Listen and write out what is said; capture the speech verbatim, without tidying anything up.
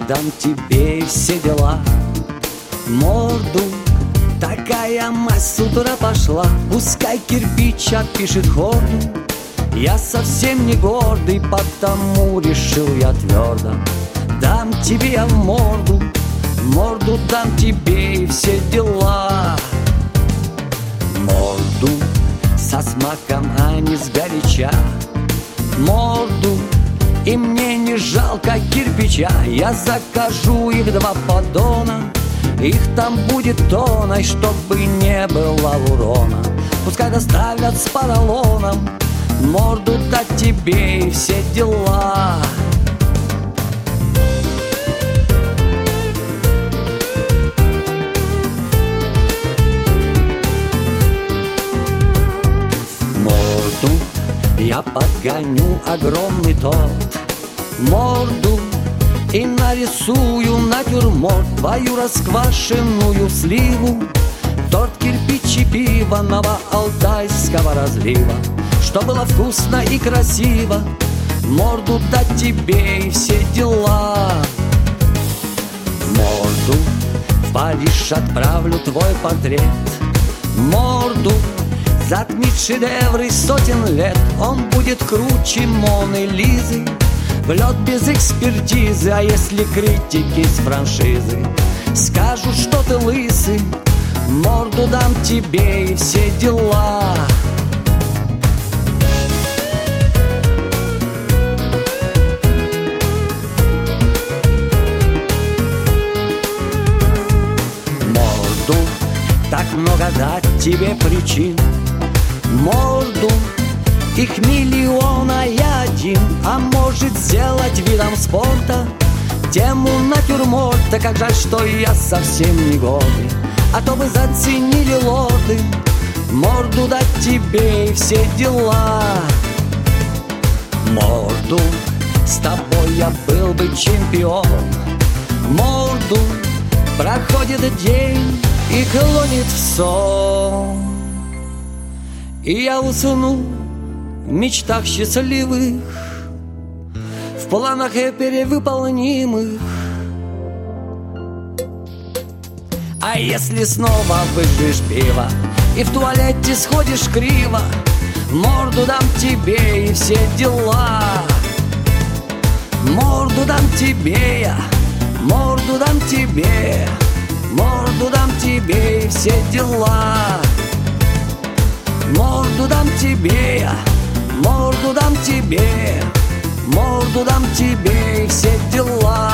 дам тебе все дела. Морду, такая мазь с утра пошла, пускай кирпич отпишет хорду. Я совсем не гордый, потому решил я твердо: дам тебе я в морду, морду дам тебе и все дела. Морду со смаком, а не сгоряча, морду, и мне не жалко кирпича. Я закажу их два поддона, их там будет тонной, чтобы не было урона. Пускай доставят с поролоном, морду дать тебе и все дела. Морду я подгоню огромный торт, морду, и нарисую натюрморт, твою расквашенную сливу, торт, кирпич и пиво новоалтайского разлива. Что было вкусно и красиво, морду дать тебе и все дела. Морду, в Париж отправлю твой портрет, морду, затмит шедевры сотен лет. Он будет круче Моны Лизы, в лед без экспертизы. А если критики с франшизы скажут, что ты лысый, морду дам тебе и все дела. Морду, так много дать тебе причин, морду, их миллион, а я один. А может сделать видом спорта тему натюрморта. Как жаль, что я совсем не годный, а то бы заценили лорды, морду дать тебе и все дела. Морду, с тобой я был бы чемпион, морду, проходит день и клонит в сон, и я усну в мечтах счастливых, в планах и перевыполнимых. А если снова выпьешь пиво и в туалете сходишь криво, морду дам тебе и все дела. Морду дам тебе я, морду дам тебе, морду дам тебе и все дела. Морду дам тебе я, морду дам тебе, морду дам тебе и все дела.